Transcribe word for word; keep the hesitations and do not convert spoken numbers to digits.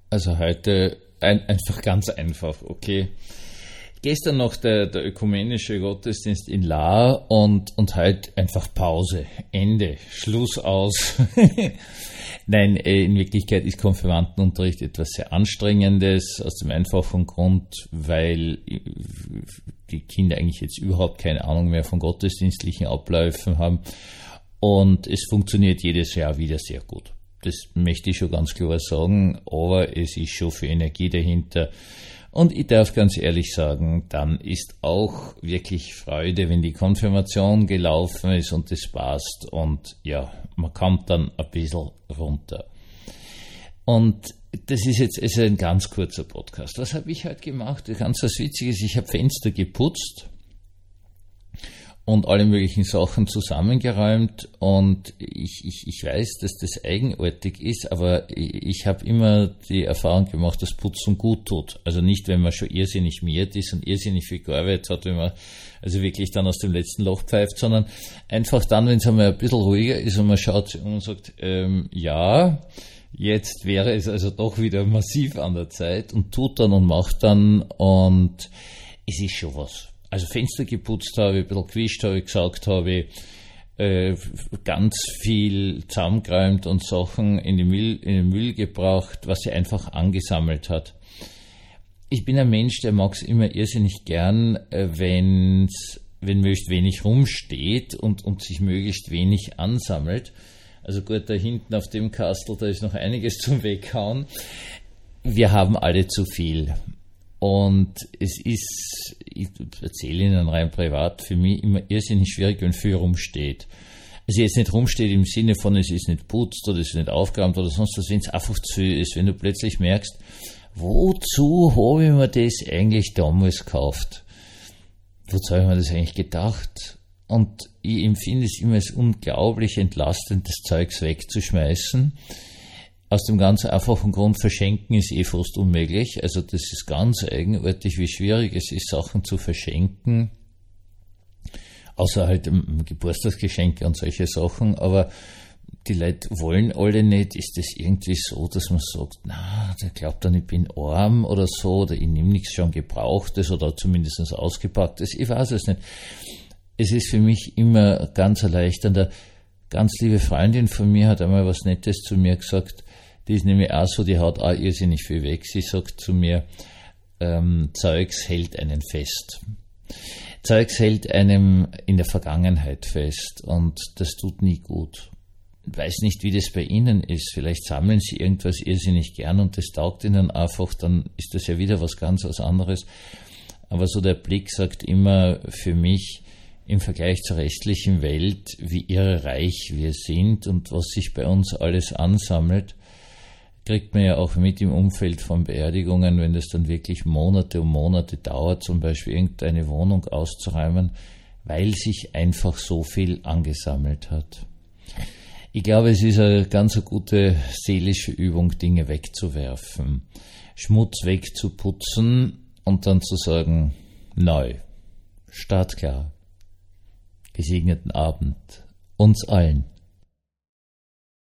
Also heute ein, einfach ganz einfach, okay. Gestern noch der, der ökumenische Gottesdienst in Lahr und, und heute einfach Pause, Ende, Schluss aus. Nein, in Wirklichkeit ist Konfirmandenunterricht etwas sehr Anstrengendes, aus dem einfachen Grund, weil die Kinder eigentlich jetzt überhaupt keine Ahnung mehr von gottesdienstlichen Abläufen haben und es funktioniert jedes Jahr wieder sehr gut. Das möchte ich schon ganz klar sagen, aber es ist schon viel Energie dahinter. Und ich darf ganz ehrlich sagen, dann ist auch wirklich Freude, wenn die Konfirmation gelaufen ist und es passt und ja, man kommt dann ein bisschen runter. Und das ist jetzt also ein ganz kurzer Podcast. Was habe ich heute gemacht? Ganz was Witziges, ich habe Fenster geputzt und alle möglichen Sachen zusammengeräumt und ich, ich, ich weiß, dass das eigenartig ist, aber ich, ich habe immer die Erfahrung gemacht, dass Putzen gut tut. Also nicht, wenn man schon irrsinnig miert ist und irrsinnig viel gearbeitet hat, wenn man also wirklich dann aus dem letzten Loch pfeift, sondern einfach dann, wenn es einmal ein bisschen ruhiger ist und man schaut sich um und sagt, ähm, ja, jetzt wäre es also doch wieder massiv an der Zeit und tut dann und macht dann und es ist schon was. Also Fenster geputzt habe, ein bisschen gewischt habe, gesaugt habe, äh, ganz viel zusammengeräumt und Sachen in den Müll, in den Müll gebracht, was sie einfach angesammelt hat. Ich bin ein Mensch, der mag es immer irrsinnig gern, äh, wenn's, wenn möglichst wenig rumsteht und, und sich möglichst wenig ansammelt. Also gut, da hinten auf dem Kastel, da ist noch einiges zum Weghauen. Wir haben alle zu viel. Und es ist, ich erzähle Ihnen rein privat, für mich immer irrsinnig schwierig, wenn viel rumsteht. Also jetzt nicht rumsteht im Sinne von, es ist nicht putzt oder es ist nicht aufgeräumt oder sonst was, wenn es einfach zu viel ist, wenn du plötzlich merkst, wozu habe ich mir das eigentlich damals gekauft? Wozu habe ich mir das eigentlich gedacht? Und ich empfinde es immer als unglaublich entlastend, das Zeugs wegzuschmeißen. Aus dem ganz einfachen Grund, verschenken ist eh fast unmöglich. Also das ist ganz eigenartig, wie schwierig es ist, Sachen zu verschenken. Außer halt Geburtstagsgeschenke und solche Sachen. Aber die Leute wollen alle nicht. Ist das irgendwie so, dass man sagt, na, der glaubt dann, ich bin arm oder so, oder ich nehme nichts schon Gebrauchtes oder zumindest Ausgepacktes. Ich weiß es nicht. Es ist für mich immer ganz erleichternd. Eine ganz liebe Freundin von mir hat einmal was Nettes zu mir gesagt. Die ist nämlich auch so, die haut auch irrsinnig viel weg. Sie sagt zu mir, ähm, Zeugs hält einen fest. Zeugs hält einem in der Vergangenheit fest und das tut nie gut. Ich weiß nicht, wie das bei Ihnen ist. Vielleicht sammeln Sie irgendwas irrsinnig gern und das taugt Ihnen einfach, dann ist das ja wieder was ganz was anderes. Aber so der Blick sagt immer für mich, im Vergleich zur restlichen Welt, wie irrereich wir sind und was sich bei uns alles ansammelt, kriegt man ja auch mit im Umfeld von Beerdigungen, wenn das dann wirklich Monate und Monate dauert, zum Beispiel irgendeine Wohnung auszuräumen, weil sich einfach so viel angesammelt hat. Ich glaube, es ist eine ganz eine gute seelische Übung, Dinge wegzuwerfen, Schmutz wegzuputzen und dann zu sagen, neu, startklar. Gesegneten Abend uns allen.